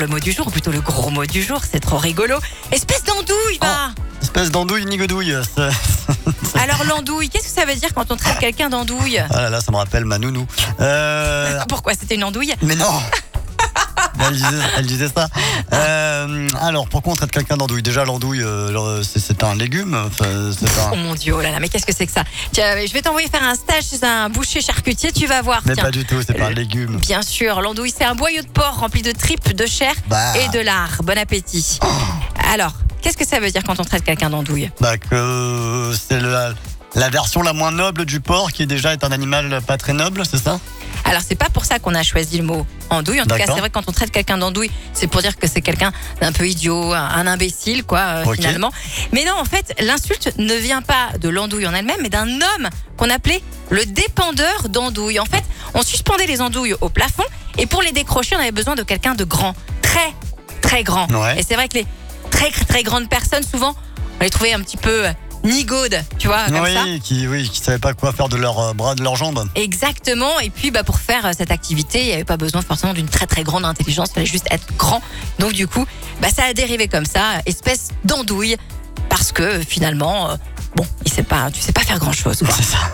Le mot du jour, ou plutôt le gros mot du jour, c'est trop rigolo. Espèce d'andouille, va. Espèce d'andouille nigodouille. Alors l'andouille, qu'est-ce que ça veut dire quand on traite quelqu'un d'andouille? Ah là là, ça me rappelle ma nounou. Pourquoi c'était une andouille? Mais non. Elle disait ça. Alors, pourquoi on traite quelqu'un d'andouille? Déjà, l'andouille, c'est un légume. Oh mon Dieu, oh là là, mais qu'est-ce que c'est que ça? Tiens, je vais t'envoyer faire un stage chez un boucher charcutier, tu vas voir. Mais tiens. pas du tout, c'est pas un légume. Bien sûr, l'andouille, c'est un boyau de porc rempli de tripes, de chair et de lard. Bon appétit. Alors, qu'est-ce que ça veut dire quand on traite quelqu'un d'andouille? Que c'est la version la moins noble du porc, qui déjà est un animal pas très noble, c'est ça? Alors, c'est pas pour ça qu'on a choisi le mot andouille. En tout cas, D'accord. c'est vrai que quand on traite quelqu'un d'andouille, c'est pour dire que c'est quelqu'un d'un peu idiot, un imbécile, quoi, Ok. finalement. Mais non, en fait, l'insulte ne vient pas de l'andouille en elle-même, mais d'un homme qu'on appelait le dépendeur d'andouille. En fait, on suspendait les andouilles au plafond et pour les décrocher, on avait besoin de quelqu'un de grand, très, très grand. Ouais. Et c'est vrai que les très, très grandes personnes, souvent, on les trouvait un petit peu nigaudes, tu vois, comme ça. Qui savaient pas quoi faire de leurs bras, de leurs jambes. Exactement. Et puis, pour faire cette activité, il n'y avait pas besoin forcément d'une très très grande intelligence. Il fallait juste être grand. Donc, du coup, ça a dérivé comme ça, espèce d'andouille, parce que finalement, tu sais pas faire grand chose. C'est ça.